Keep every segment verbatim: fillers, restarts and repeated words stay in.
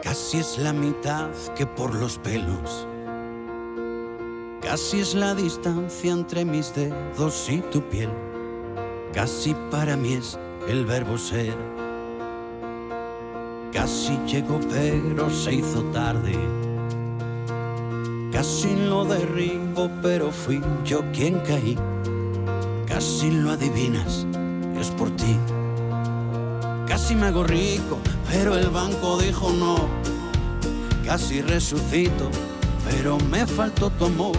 Casi es la mitad que por los pelos. Casi es la distancia entre mis dedos y tu piel. Casi para mí es el verbo ser. Casi llegó pero se hizo tarde. Casi lo derribo pero fui yo quien caí. Casi lo adivinas, es por ti. Casi me hago rico, pero el banco dijo no. Casi resucito, pero me faltó tu amor.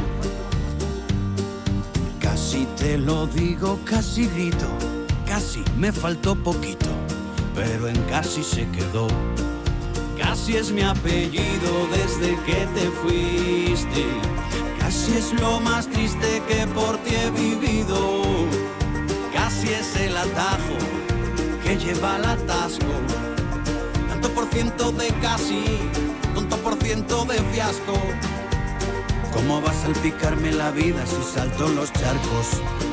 Casi te lo digo, casi grito. Casi me faltó poquito, pero en casi se quedó. Casi es mi apellido desde que te fuiste. Casi es lo más triste que por ti he vivido. Casi es el atajo que lleva al atasco. Tanto por ciento de casi, tanto por ciento de fiasco. ¿Cómo vas a salpicarme la vida si salto los charcos?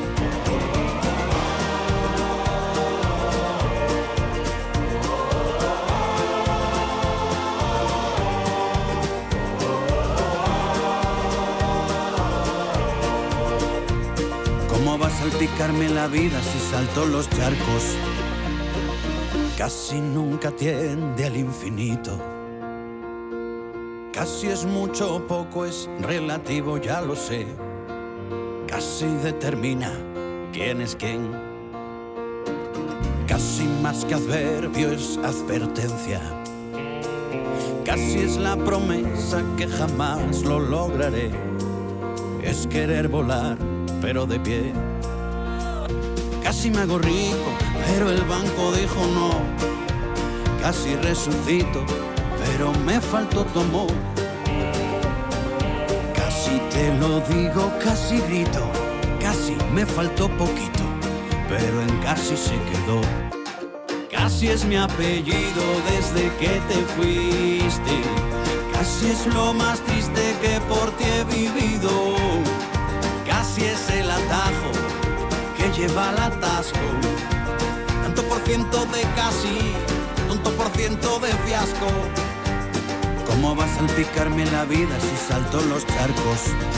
¿Cómo vas a salpicarme la vida si salto los charcos? Casi nunca tiende al infinito. Casi es mucho o poco, es relativo, ya lo sé. Casi determina quién es quién. Casi más que adverbio es advertencia. Casi es la promesa que jamás lo lograré. Es querer volar, pero de pie. Casi me hago rico, pero el banco dijo no. Casi resucito, pero me faltó tu amor. Casi te lo digo, casi grito. Casi me faltó poquito, pero en casi se quedó. Casi es mi apellido desde que te fuiste. Casi es lo más triste que por ti he vivido. Casi es el atajo que lleva al atasco. Tanto por ciento de casi, tanto por ciento de fiasco. ¿Cómo vas a salpicarme la vida si salto los charcos?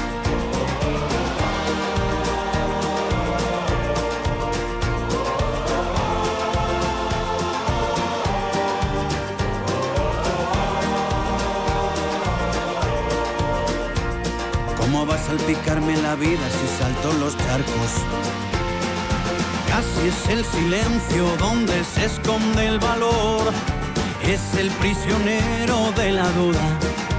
¿Cómo vas a salpicarme la vida si salto los charcos? Casi es el silencio donde se esconde el valor. Es el prisionero de la duda.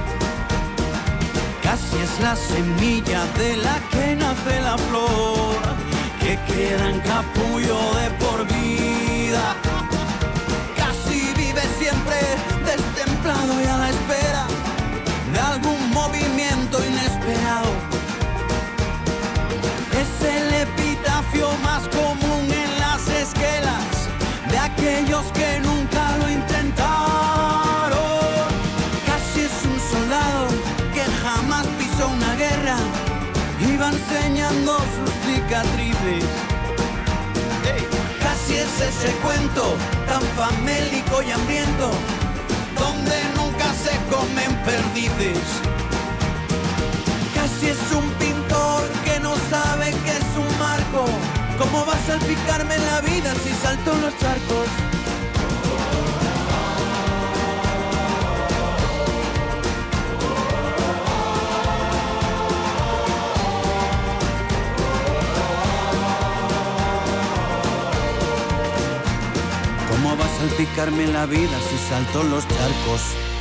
Casi es la semilla de la que nace la flor, que queda en capullo de por vida. Casi vive siempre destemplado y a la espera de algún movimiento inesperado. Es el epitafio más común en las esquelas de aquellos que nunca lo intentaron. Casi es un soldado que jamás pisó una guerra y va enseñando sus cicatrices. Hey. Casi es ese cuento tan famélico y hambriento donde nunca se comen perdices. Casi es un pintor que no sabe que es un marco. ¿Cómo vas a salpicarme la vida si salto los charcos? ¿Cómo vas a salpicarme la vida si salto los charcos?